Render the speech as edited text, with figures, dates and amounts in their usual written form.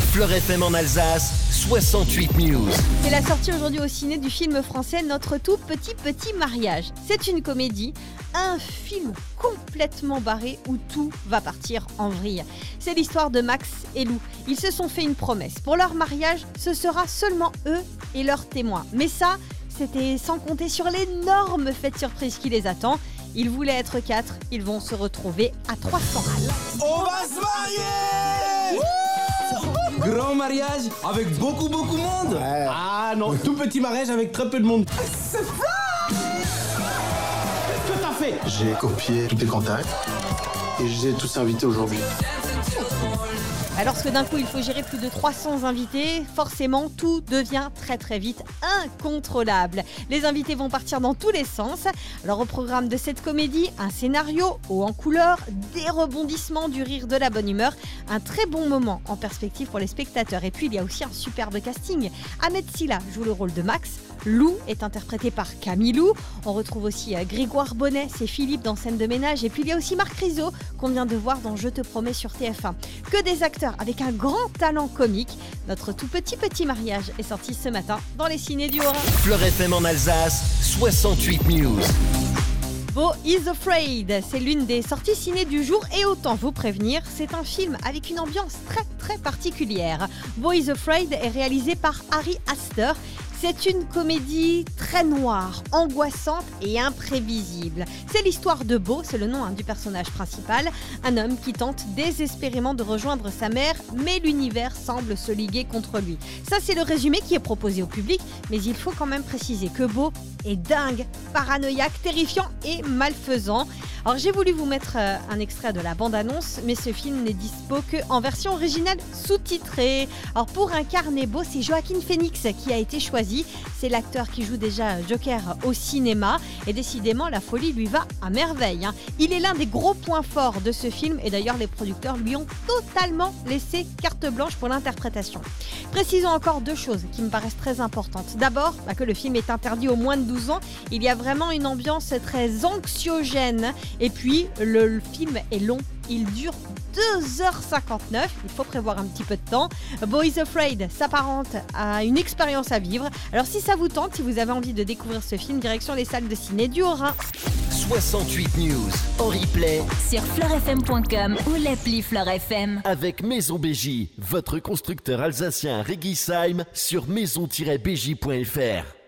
Fleur FM en Alsace, 68 News. C'est la sortie aujourd'hui au ciné du film français Notre tout petit mariage. C'est une comédie, un film complètement barré où tout va partir en vrille. C'est l'histoire de Max et Lou. Ils se sont fait une promesse. Pour leur mariage, ce sera seulement eux et leurs témoins. Mais ça, c'était sans compter sur l'énorme fête surprise qui les attend. Ils voulaient être 4, ils vont se retrouver à 300. On va se marier! Grand mariage avec beaucoup de monde. Ouais. Ah non, tout petit mariage avec très peu de monde. C'est ça! Qu'est-ce que t'as fait? J'ai copié tous tes contacts et je les ai tous invités aujourd'hui. Lorsque d'un coup il faut gérer plus de 300 invités, forcément tout devient très vite incontrôlable. Les invités vont partir dans tous les sens. Alors au programme de cette comédie, un scénario haut en couleur, des rebondissements, du rire, de la bonne humeur, un très bon moment en perspective pour les spectateurs. Et puis il y a aussi un superbe casting. Ahmed Silla joue le rôle de Max. Lou est interprété par Camille Lou. On retrouve aussi Grégoire Bonnet, c'est Philippe dans Scène de ménage. Et puis il y a aussi Marc Rizzo qu'on vient de voir dans Je te promets sur TF1. Que des acteurs avec un grand talent comique. Notre tout petit mariage est sorti ce matin dans les ciné du Haut-Rhin. Fleur FM en Alsace, 68 News. Beau is Afraid, c'est l'une des sorties ciné du jour et autant vous prévenir, c'est un film avec une ambiance très particulière. Beau is Afraid est réalisé par Ari Aster. C'est une comédie très noire, angoissante et imprévisible. C'est l'histoire de Beau, c'est le nom du personnage principal, un homme qui tente désespérément de rejoindre sa mère, mais l'univers semble se liguer contre lui. Ça, c'est le résumé qui est proposé au public, mais il faut quand même préciser que Beau est dingue, paranoïaque, terrifiant et malfaisant. Alors j'ai voulu vous mettre un extrait de la bande-annonce, mais ce film n'est dispo qu'en version originale sous-titrée. Alors pour incarner Beau, c'est Joaquin Phoenix qui a été choisi. C'est l'acteur qui joue déjà Joker au cinéma et décidément la folie lui va à merveille. Il est l'un des gros points forts de ce film et d'ailleurs les producteurs lui ont totalement laissé carte blanche pour l'interprétation. Précisons encore deux choses qui me paraissent très importantes. D'abord, que le film est interdit aux moins de 12 ans. Il y a vraiment une ambiance très anxiogène. Et puis, le film est long. Il dure 2h59. Il faut prévoir un petit peu de temps. Beau is Afraid s'apparente à une expérience à vivre. Alors, si ça vous tente, si vous avez envie de découvrir ce film, direction les salles de ciné du Haut-Rhin. 68 News en replay sur fleurfm.com ou l'appli Fleur FM. avec Maison BJ, votre constructeur alsacien Régisheim sur maison-bj.fr.